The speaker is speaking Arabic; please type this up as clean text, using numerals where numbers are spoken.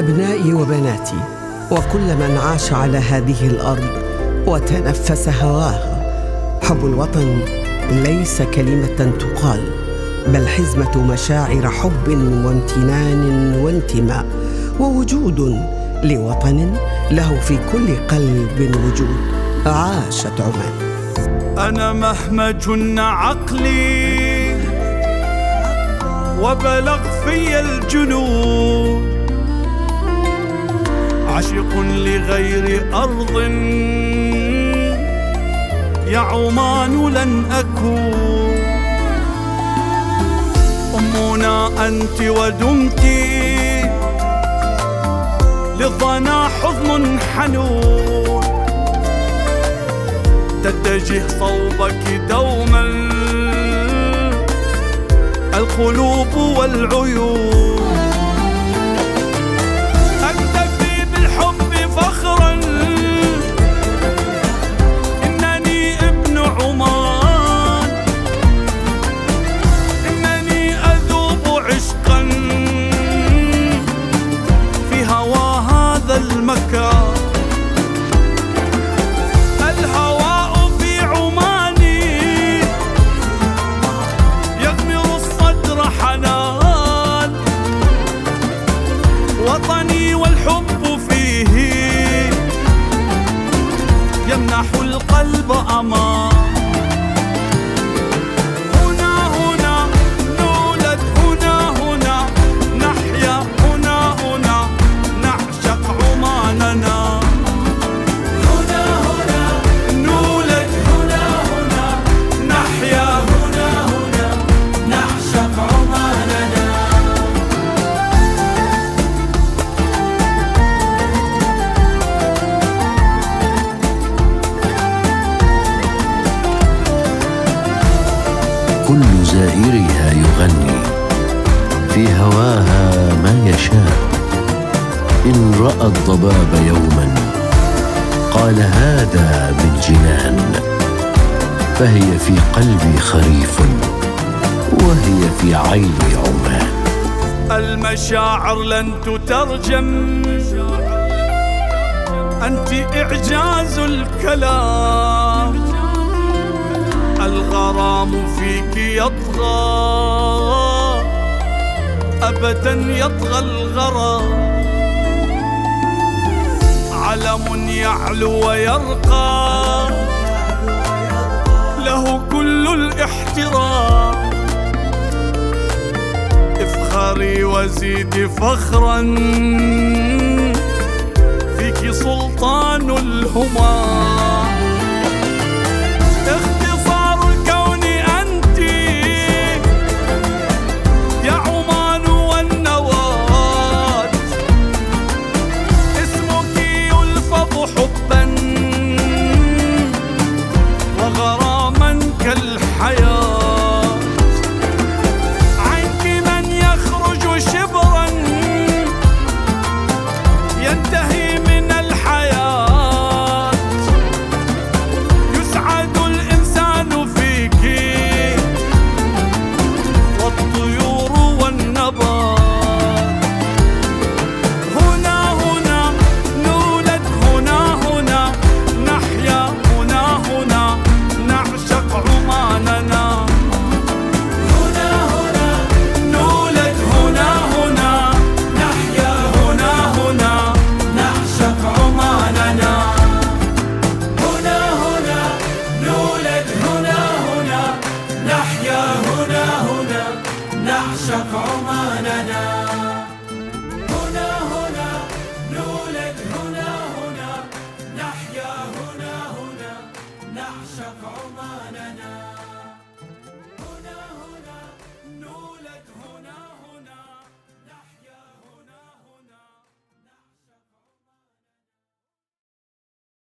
أبنائي وبناتي وكل من عاش على هذه الأرض وتنفس هواها، حب الوطن ليس كلمة تقال، بل حزمة مشاعر حب وامتنان وانتماء ووجود لوطن له في كل قلب وجود. عاشت عمان. أنا مهما جن عقلي وبلغ في الجنون، عاشق لغير أرض يا عمان لن أكون. أمنا أنت ودمت للظنا حضن حنون، تتجه صوبك دوما القلوب والعيون. أكتفي بالحب فخرا إنني ابن عمان، إنني أذوب عشقا في هوى هذا المكان. وطني والحب فيه يمنح القلب أمان. هنا هنا نولد، هنا هنا نحيا، هنا هنا نعشق عماننا. هنا هنا نولد، هنا هنا نحيا، هنا هنا نعشق عماننا. كل زائرها يغني في هواها ما يشاء. إن رأى الضباب يوما قال هذا بالجنان، فهي في قلبي خريف وهي في عيني عمان. المشاعر لن تترجم، أنت إعجاز الكلام. الغرام فيك يطغى أبدا، يطغى الغرام. علم يعلو ويرقى له كل الاحترام. افخري وزيدي فخرا فيك سلطان الهمام. الحياة عنك من يخرج شبرا ينتهي من الحياة. يسعد الإنسان فيك والطيور والنبات. هنا هنا نولد، هنا هنا نحيا، هنا هنا نعشق عماننا. هنا هنا نولد، هنا هنا نحيا، هنا هنا نعشق عماننا. هنا هنا نولد، هنا هنا نحيا، هنا هنا نعشق عماننا.